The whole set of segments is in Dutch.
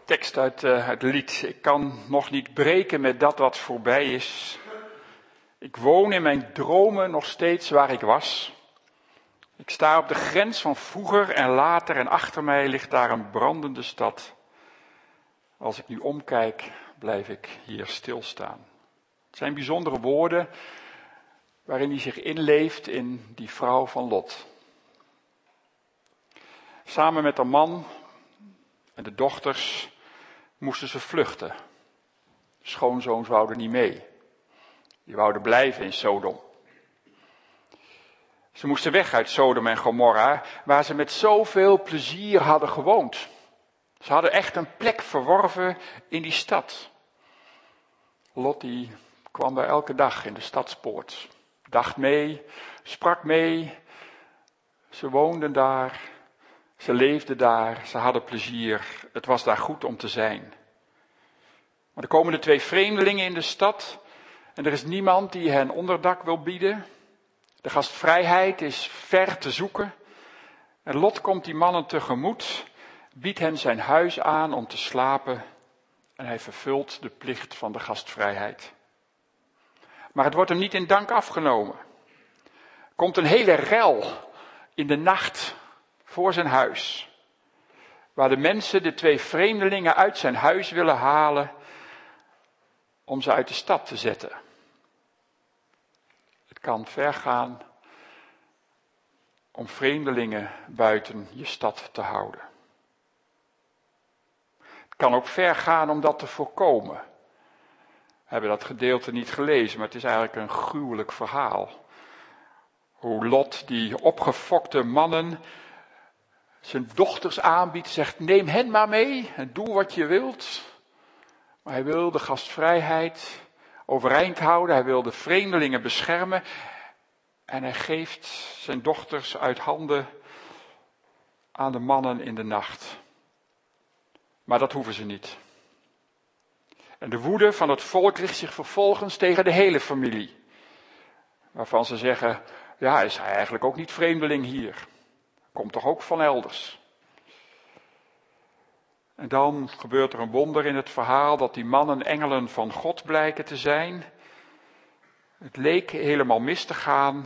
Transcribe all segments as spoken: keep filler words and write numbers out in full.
Tekst uit uh, het lied. Ik kan nog niet breken met dat wat voorbij is. Ik woon in mijn dromen nog steeds waar ik was. Ik sta op de grens van vroeger en later en achter mij ligt daar een brandende stad. Als ik nu omkijk, blijf ik hier stilstaan. Het zijn bijzondere woorden waarin hij zich inleeft in die vrouw van Lot. Samen met haar man en de dochters moesten ze vluchten. De schoonzoons wouden niet mee. Die wouden blijven in Sodom. Ze moesten weg uit Sodom en Gomorra, waar ze met zoveel plezier hadden gewoond. Ze hadden echt een plek verworven in die stad. Lot die kwam daar elke dag in de stadspoort. Dacht mee, sprak mee. Ze woonden daar. Ze leefden daar. Ze hadden plezier. Het was daar goed om te zijn. Maar er komen de twee vreemdelingen in de stad. En er is niemand die hen onderdak wil bieden. De gastvrijheid is ver te zoeken. En Lot komt die mannen tegemoet, biedt hen zijn huis aan om te slapen. En hij vervult de plicht van de gastvrijheid. Maar het wordt hem niet in dank afgenomen. Er komt een hele rel in de nacht voor zijn huis. Waar de mensen de twee vreemdelingen uit zijn huis willen halen om ze uit de stad te zetten. Het kan ver gaan om vreemdelingen buiten je stad te houden. Het kan ook ver gaan om dat te voorkomen. We hebben dat gedeelte niet gelezen, maar het is eigenlijk een gruwelijk verhaal. Hoe Lot die opgefokte mannen zijn dochters aanbiedt, zegt neem hen maar mee en doe wat je wilt. Maar hij wil de gastvrijheid overeind houden, hij wil de vreemdelingen beschermen. En hij geeft zijn dochters uit handen aan de mannen in de nacht. Maar dat hoeven ze niet. En de woede van het volk richt zich vervolgens tegen de hele familie. Waarvan ze zeggen, ja, is hij eigenlijk ook niet vreemdeling hier? Komt toch ook van elders? En dan gebeurt er een wonder in het verhaal dat die mannen engelen van God blijken te zijn. Het leek helemaal mis te gaan,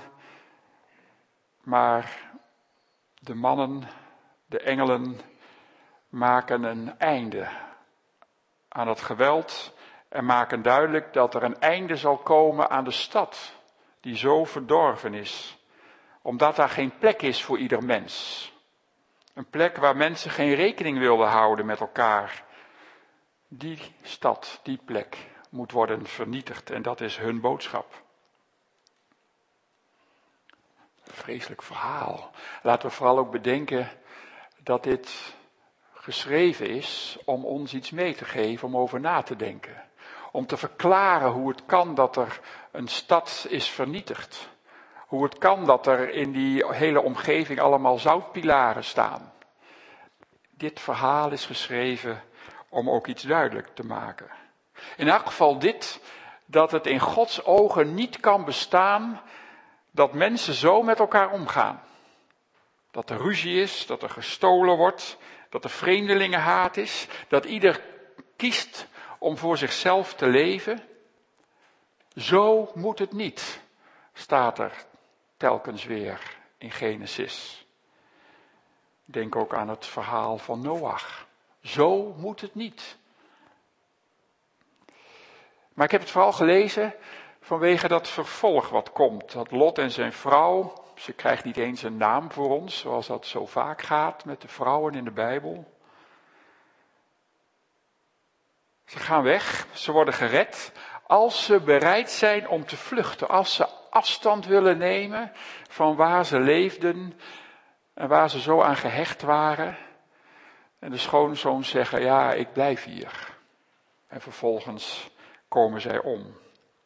maar de mannen, de engelen, maken een einde aan het geweld en maken duidelijk dat er een einde zal komen aan de stad die zo verdorven is, omdat daar geen plek is voor ieder mens. Een plek waar mensen geen rekening wilden houden met elkaar. Die stad, die plek moet worden vernietigd en dat is hun boodschap. Een vreselijk verhaal. Laten we vooral ook bedenken dat dit geschreven is om ons iets mee te geven, om over na te denken. Om te verklaren hoe het kan dat er een stad is vernietigd. Hoe het kan dat er in die hele omgeving allemaal zoutpilaren staan. Dit verhaal is geschreven om ook iets duidelijk te maken. In elk geval dit, dat het in Gods ogen niet kan bestaan dat mensen zo met elkaar omgaan. Dat er ruzie is, dat er gestolen wordt, dat er vreemdelingenhaat is, dat ieder kiest om voor zichzelf te leven. Zo moet het niet, staat er telkens weer in Genesis. Denk ook aan het verhaal van Noach. Zo moet het niet. Maar ik heb het vooral gelezen vanwege dat vervolg wat komt. Dat Lot en zijn vrouw, ze krijgt niet eens een naam voor ons, zoals dat zo vaak gaat met de vrouwen in de Bijbel. Ze gaan weg, ze worden gered, als ze bereid zijn om te vluchten. Als ze afstand willen nemen van waar ze leefden en waar ze zo aan gehecht waren. En de schoonzoons zeggen, ja, ik blijf hier. En vervolgens komen zij om.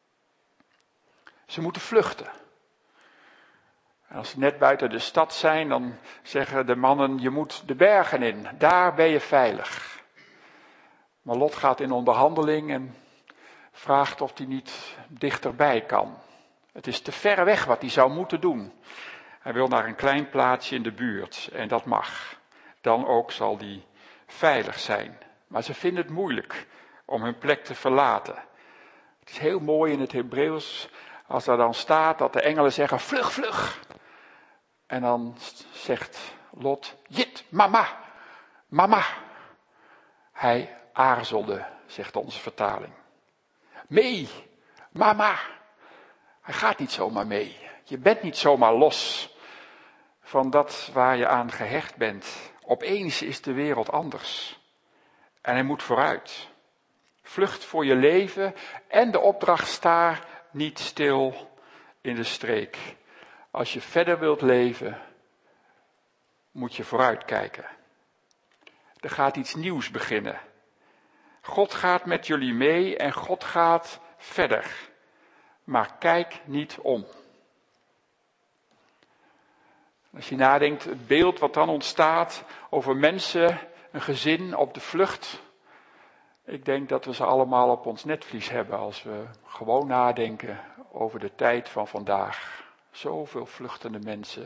Ze moeten vluchten. En als ze net buiten de stad zijn, dan zeggen de mannen, je moet de bergen in. Daar ben je veilig. Maar Lot gaat in onderhandeling en vraagt of hij niet dichterbij kan. Het is te ver weg wat hij zou moeten doen. Hij wil naar een klein plaatsje in de buurt en dat mag. Dan ook zal hij veilig zijn Maar ze vinden het moeilijk om hun plek te verlaten. Het is heel mooi in het Hebreeuws als er dan staat dat de engelen zeggen vlug, vlug. En dan zegt Lot, jit, mama, mama. Hij aarzelde, zegt onze vertaling. Mee, mama. Hij gaat niet zomaar mee. Je bent niet zomaar los van dat waar je aan gehecht bent. Opeens is de wereld anders. En hij moet vooruit. Vlucht voor je leven en de opdracht sta niet stil in de streek. Als je verder wilt leven, moet je vooruit kijken. Er gaat iets nieuws beginnen. God gaat met jullie mee en God gaat verder. Maar kijk niet om. Als je nadenkt, het beeld wat dan ontstaat over mensen, een gezin op de vlucht. Ik denk dat we ze allemaal op ons netvlies hebben als we gewoon nadenken over de tijd van vandaag. Zoveel vluchtende mensen.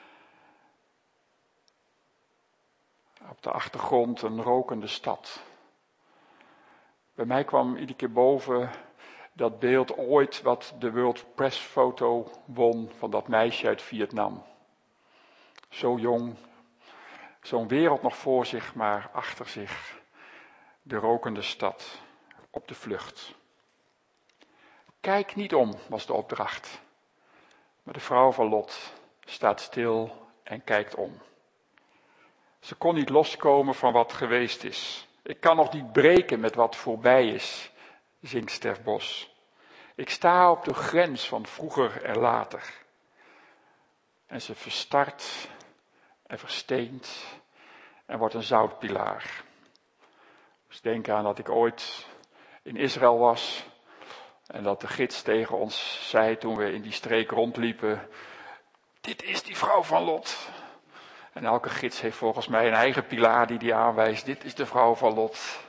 Op de achtergrond een rokende stad. Bij mij kwam iedere keer boven dat beeld ooit wat de World Press Foto won van dat meisje uit Vietnam. Zo jong, zo'n wereld nog voor zich, maar achter zich de rokende stad op de vlucht. Kijk niet om, was de opdracht. Maar de vrouw van Lot staat stil en kijkt om. Ze kon niet loskomen van wat geweest is. Ik kan nog niet breken met wat voorbij is, zingt Stef Bos. Ik sta op de grens van vroeger en later. En ze verstart en versteent en wordt een zoutpilaar. Dus denk aan dat ik ooit in Israël was en dat de gids tegen ons zei toen we in die streek rondliepen, dit is die vrouw van Lot. En elke gids heeft volgens mij een eigen pilaar die die aanwijst, dit is de vrouw van Lot.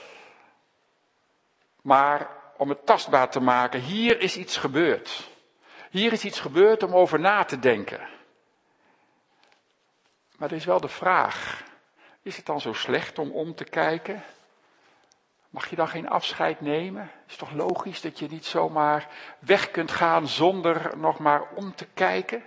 Maar om het tastbaar te maken, hier is iets gebeurd. Hier is iets gebeurd om over na te denken. Maar er is wel de vraag, is het dan zo slecht om om te kijken? Mag je dan geen afscheid nemen? Is toch logisch dat je niet zomaar weg kunt gaan zonder nog maar om te kijken?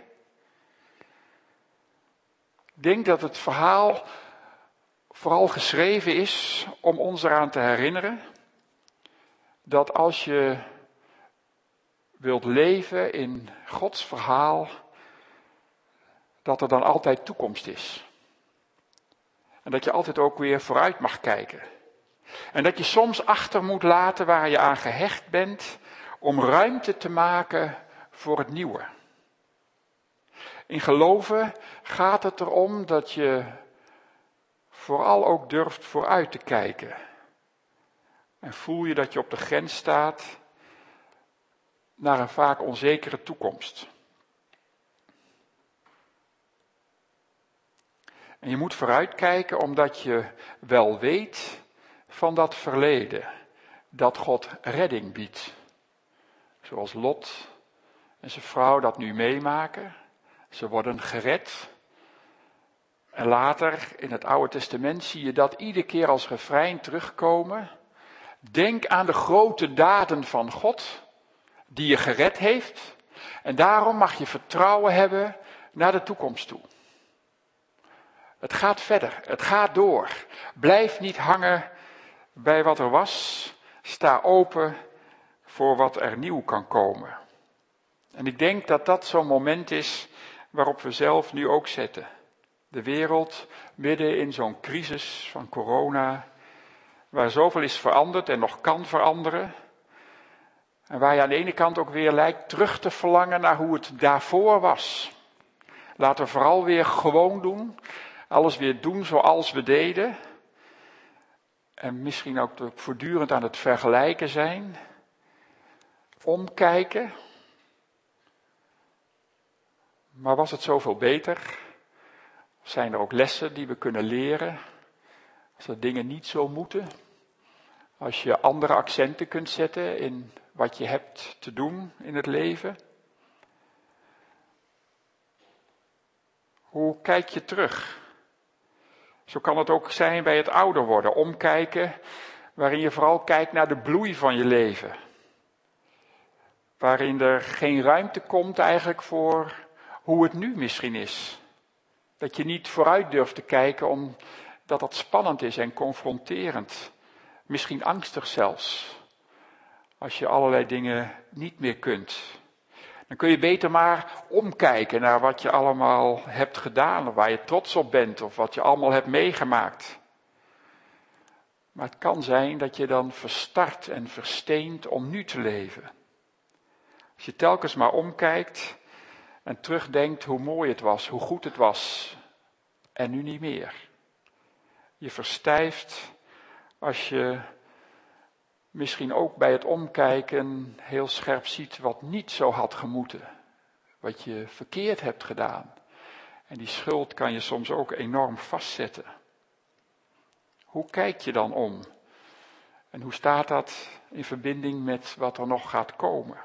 Ik denk dat het verhaal vooral geschreven is om ons eraan te herinneren dat als je wilt leven in Gods verhaal, dat er dan altijd toekomst is. En dat je altijd ook weer vooruit mag kijken. En dat je soms achter moet laten waar je aan gehecht bent, om ruimte te maken voor het nieuwe. In geloven gaat het erom dat je vooral ook durft vooruit te kijken. En voel je dat je op de grens staat naar een vaak onzekere toekomst. En je moet vooruitkijken omdat je wel weet van dat verleden, dat God redding biedt. Zoals Lot en zijn vrouw dat nu meemaken. Ze worden gered. En later in het Oude Testament zie je dat iedere keer als refrein terugkomen. Denk aan de grote daden van God, die je gered heeft. En daarom mag je vertrouwen hebben naar de toekomst toe. Het gaat verder, het gaat door. Blijf niet hangen bij wat er was. Sta open voor wat er nieuw kan komen. En ik denk dat dat zo'n moment is waarop we zelf nu ook zetten. De wereld midden in zo'n crisis van corona, waar zoveel is veranderd en nog kan veranderen. En waar je aan de ene kant ook weer lijkt terug te verlangen naar hoe het daarvoor was. Laten we vooral weer gewoon doen. Alles weer doen zoals we deden. En misschien ook voortdurend aan het vergelijken zijn. Omkijken. Maar was het zoveel beter? Zijn er ook lessen die we kunnen leren? Als er dingen niet zo moeten? Als je andere accenten kunt zetten in wat je hebt te doen in het leven? Hoe kijk je terug? Zo kan het ook zijn bij het ouder worden. Omkijken, waarin je vooral kijkt naar de bloei van je leven. Waarin er geen ruimte komt eigenlijk voor hoe het nu misschien is. Dat je niet vooruit durft te kijken omdat dat spannend is en confronterend. Misschien angstig zelfs. Als je allerlei dingen niet meer kunt. Dan kun je beter maar omkijken naar wat je allemaal hebt gedaan. Of waar je trots op bent. Of wat je allemaal hebt meegemaakt. Maar het kan zijn dat je dan verstart en versteent om nu te leven. Als je telkens maar omkijkt en terugdenkt hoe mooi het was, hoe goed het was. En nu niet meer. Je verstijft als je misschien ook bij het omkijken heel scherp ziet wat niet zo had gemoeten. Wat je verkeerd hebt gedaan. En die schuld kan je soms ook enorm vastzetten. Hoe kijk je dan om? En hoe staat dat in verbinding met wat er nog gaat komen?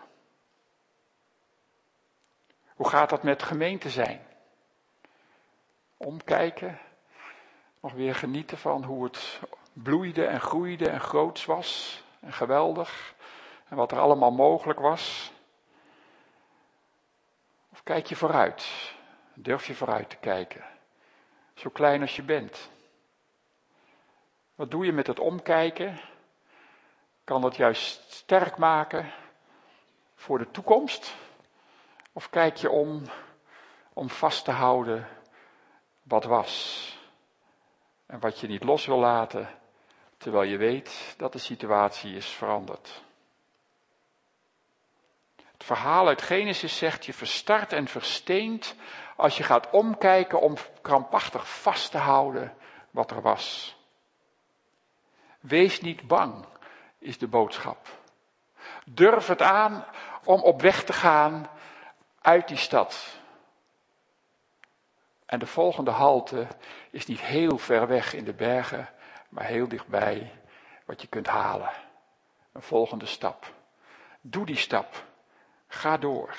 Hoe gaat dat met gemeente zijn? Omkijken, nog weer genieten van hoe het bloeide en groeide en groots was en geweldig en wat er allemaal mogelijk was. Of kijk je vooruit? Durf je vooruit te kijken? Zo klein als je bent. Wat doe je met het omkijken? Kan dat juist sterk maken voor de toekomst? Of kijk je om om vast te houden wat was? En wat je niet los wil laten, terwijl je weet dat de situatie is veranderd. Het verhaal uit Genesis zegt, je verstart en versteent als je gaat omkijken om krampachtig vast te houden wat er was. Wees niet bang, is de boodschap. Durf het aan om op weg te gaan uit die stad. En de volgende halte is niet heel ver weg in de bergen, maar heel dichtbij wat je kunt halen. Een volgende stap. Doe die stap. Ga door.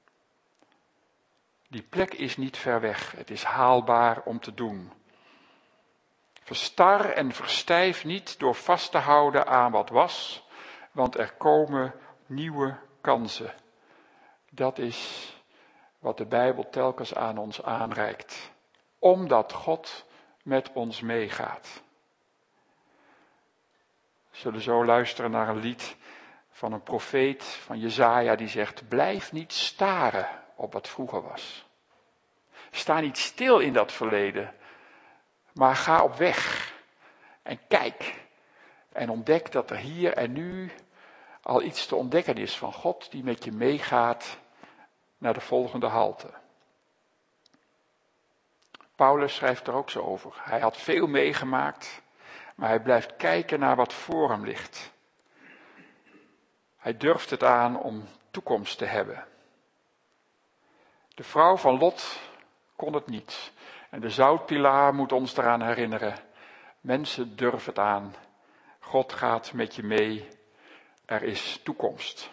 Die plek is niet ver weg. Het is haalbaar om te doen. Verstar en verstijf niet door vast te houden aan wat was, want er komen nieuwe kansen. Dat is wat de Bijbel telkens aan ons aanreikt. Omdat God met ons meegaat. We zullen zo luisteren naar een lied van een profeet, van Jesaja, die zegt, blijf niet staren op wat vroeger was. Sta niet stil in dat verleden, maar ga op weg en kijk en ontdek dat er hier en nu al iets te ontdekken is van God die met je meegaat naar de volgende halte. Paulus schrijft er ook zo over. Hij had veel meegemaakt, maar hij blijft kijken naar wat voor hem ligt. Hij durft het aan om toekomst te hebben. De vrouw van Lot kon het niet. En de zoutpilaar moet ons eraan herinneren. Mensen, durf het aan. God gaat met je mee. Er is toekomst.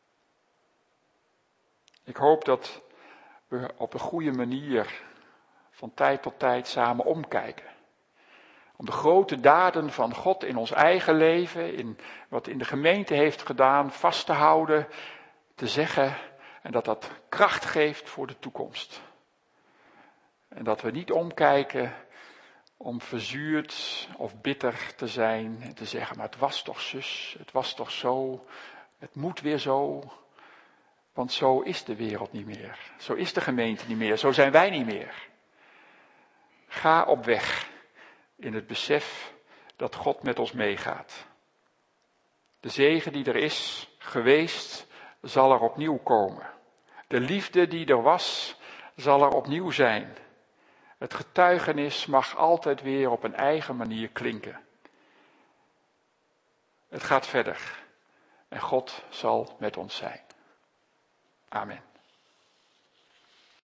Ik hoop dat we op een goede manier van tijd tot tijd samen omkijken. Om de grote daden van God in ons eigen leven, in wat in de gemeente heeft gedaan, vast te houden, te zeggen en dat dat kracht geeft voor de toekomst. En dat we niet omkijken om verzuurd of bitter te zijn en te zeggen, maar het was toch zus, het was toch zo, het moet weer zo. Want zo is de wereld niet meer, zo is de gemeente niet meer, zo zijn wij niet meer. Ga op weg in het besef dat God met ons meegaat. De zegen die er is geweest, zal er opnieuw komen. De liefde die er was, zal er opnieuw zijn. Het getuigenis mag altijd weer op een eigen manier klinken. Het gaat verder en God zal met ons zijn. Amen.